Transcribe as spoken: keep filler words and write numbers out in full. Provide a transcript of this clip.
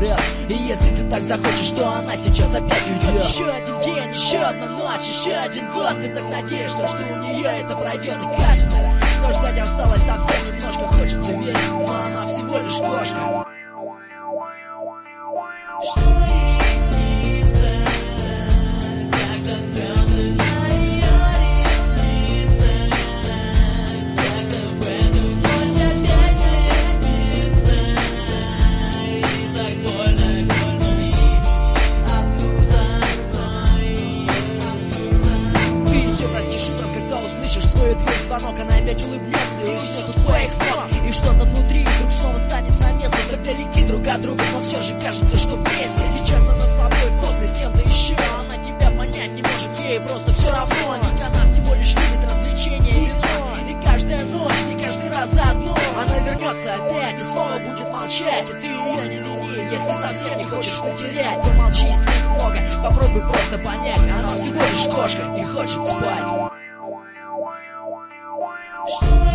врет. И если ты так захочешь, то она сейчас опять уйдет. Еще один день, еще одна ночь, еще один год. Ты так надеешься, что у нее это пройдет. И кажется, что ждать осталось совсем немножко. Хочется верить, но она всего лишь кошка. Что ей снится, когда слезы на ее ресницах, когда в эту ночь опять не спится, и так больно, больно жить одну за одну. Ты все простишь утром, когда услышишь свою дверь звонок, она опять улыбнется и уйдет у твоих ног. И что-то внутри вдруг снова станет на место, так далеки друг от друга, но все же кажется, что вместе. Сейчас она с тобой, после с кем-то еще, она тебя понять не может, ей просто все равно. Ведь она всего лишь любит развлечения и вино. И каждая ночь, не каждый раз заодно. Она вернется опять и снова будет молчать. И ты ее не вини, если совсем не хочешь потерять. Помолчи с ней немного, попробуй просто понять. Она всего лишь кошка и хочет спать. Что